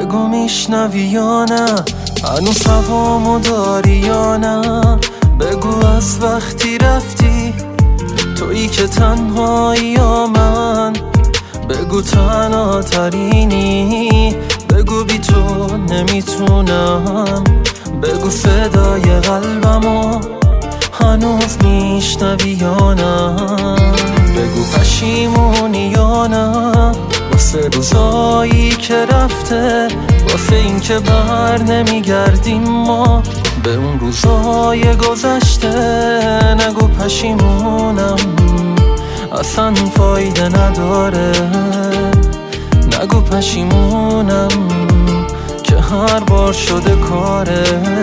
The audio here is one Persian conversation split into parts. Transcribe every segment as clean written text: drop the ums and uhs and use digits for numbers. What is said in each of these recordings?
بگو میشنوی یا نه، هنوز هوامو داری یا نه؟ بگو از وقتی رفتی تویی که تنهایی یا من؟ بگو تنها ترینی، بگو بی تو نمیتونم، بگو صدای قلبمو هنوز میشنوی یا نه؟ بگو پشیمونی یا نه واسه روزایی که رفته، واسه این که بر نمیگردیم ما به اون روزای گذشته. نگو پشیمونم، اصلا فایده نداره. نگو پشیمونم که هر بار شده کاره.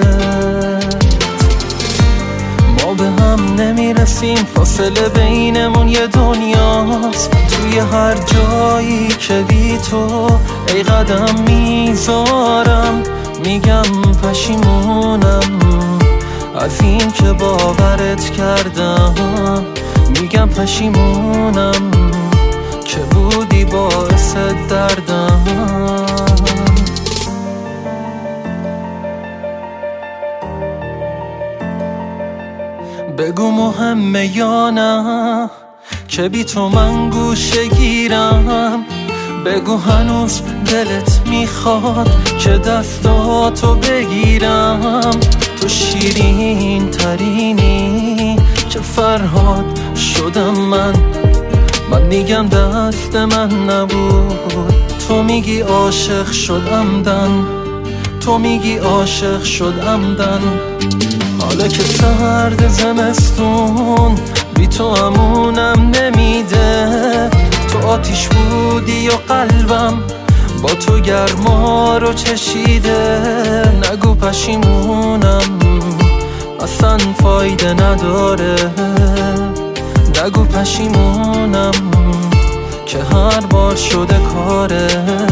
ما به هم نمیرسیم، فاصله بینمون یه دنیاست. توی هر جایی که بی تو ای قدم میذارم، میگم پشیمونم از این که باورت کردم. میگم پشیمونم که بودی باعث دردم. بگو مهمه یا نه که بی تو من گوشه گیرم؟ بگو هنوز دلت میخواد که دستاتو بگیرم؟ تو شیرین ترینی که فرهاد شدم من میگم دست من نبود. تو میگی عاشق شد عمدن، تو میگی عاشق شد عمدن. حالا که سرد زمستون بی تو امونم نمیده. تو آتیش بودی و قلبم با تو گرما رو چشیده. نگو پشیمونم، اصلا فایده نداره. نگو پشیمونم که هر بار شده کاره.